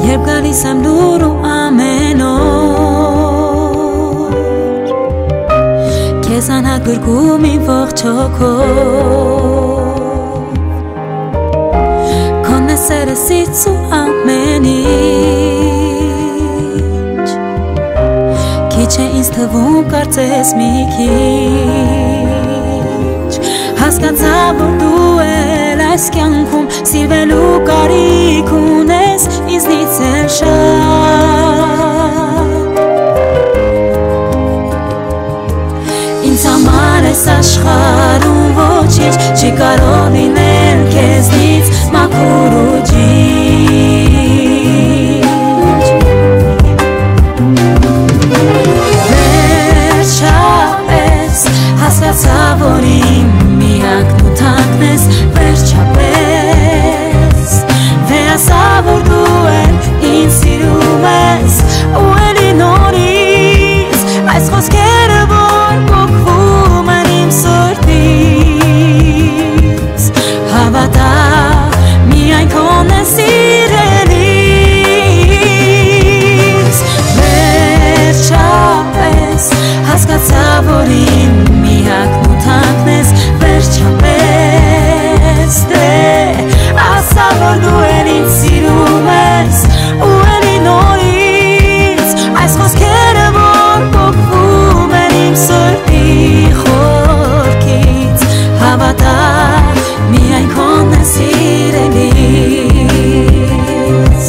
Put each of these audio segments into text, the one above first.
Երբ գալիս եմ դուր ու ամեն օր Քեզ անհատ գրկում իմ ողջ հոգով Քոնն է սերսից ու ամեն ինչ Քիչ է ինձ թվում կարծես մի քիչ Հասկացա որ դու էլ այս կյանքում սիրվելու կարիք ունես ինձնից էլ շատ Ինձ համար այս աշխարհում ոչինչ չի կարող լինել քեզնից մաքուր ու ջինջ Վերջապես հասկացա որ իմ միակն ու թանկն ես վերջապես Վերասա որ դու էլ ինձ սիրում ես ու էլի նորից Այս խոսքերը որ պոկվում են իմ սրտից Հավատա միայն քոն է սիրելիս Վերջապես հասկացա որ իմ միակն ու թանկն ես վերջապես Ասա որ դու էլ ինձ սիրում ես ու էլի նորից Այս խոսքերը որ պոկվում են իմ սրտի խորքից Հավատա միայն քոն է սիրելիս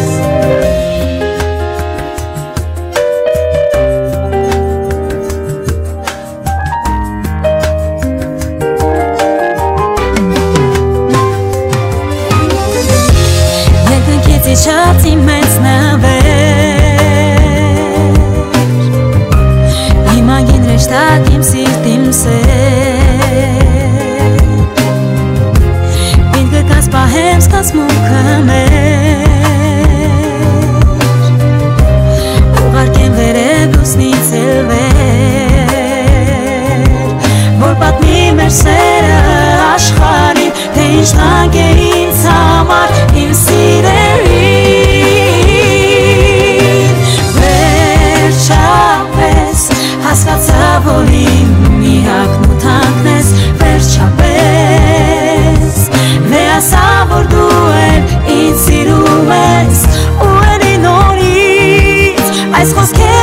Իջած իմ մեծ նվեր Հիմա գին ռեշտակ իմ սիրտ իմ սեր Ինդ գկաս պահեմ սկացմունքը մեր Ուղարկեմ վերև լուսնից էլ վեր Որ պատմի մեր սերը աշխարհին Թե ինչ տանք է ինձ համար իմ սիրելի Հասկացա որ իմ միակն ու թանկն ես վերջապես Վերասա որ դու էլ ինձ սիրում ես ու էլի նորից Այս խոսքերը